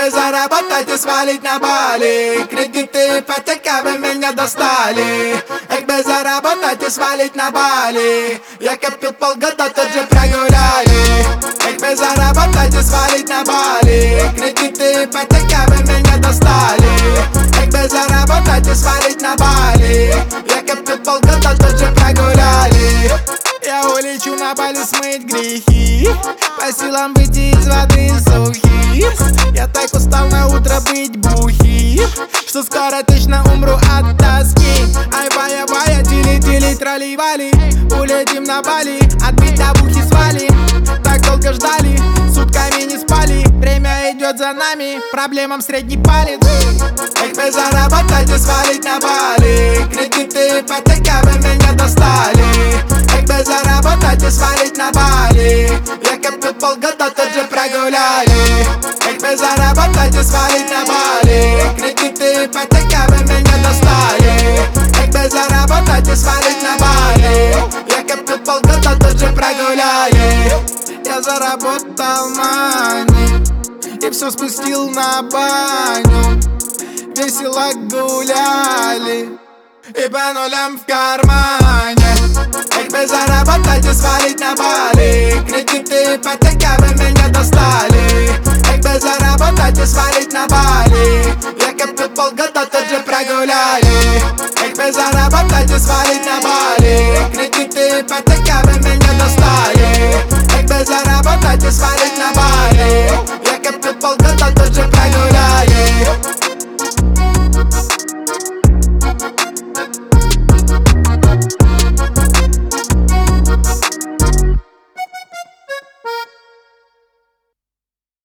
бы заработать и свалить на Бали. Кредиты, ипотека, вы меня достали. Как бы заработать и свалить на Бали. Я копил полгода, тут же прогуляли. Как бы заработать и свалить на Бали. Кредиты, ипотека, вы меня достали. Как бы заработать и свалить на Бали. Я копил полгода, тут же прогуляли. Я улечу на Бали смыть грехи, по силам выйти из воды сухим. Я так устал на утро быть бухим, что скоро точно умру от тоски. Ай, бая-бая, тили-тили, трали-вали. Улетим на Бали, отбить табухи свали. Так долго ждали, сутками не спали. Время идет за нами, проблемам средний палец. Как бы заработать и свалить на Бали. Кредиты, ипотека, вы меня достали. Как бы заработать и свалить на Бали. Я копил полгода, тут же прогуляли. Как бы заработать и свалить на Бали. Кредиты, ипотека, вы меня достали. Как бы заработать и свалить на Бали. Я копил полгода, тут же прогуляли. Я заработал мани и все спустил на баню. Весело гуляли и по нулям в кармане. Как бы заработать и свалить на Бали. Кредиты, ипотека, вы меня достали. Как бы заработать и свалить на Бали. Я копил полгода, тут же прогуляли. Как бы заработать и свалить на Бали. Кредиты, ипотека, вы меня достали. Как бы заработать и свалить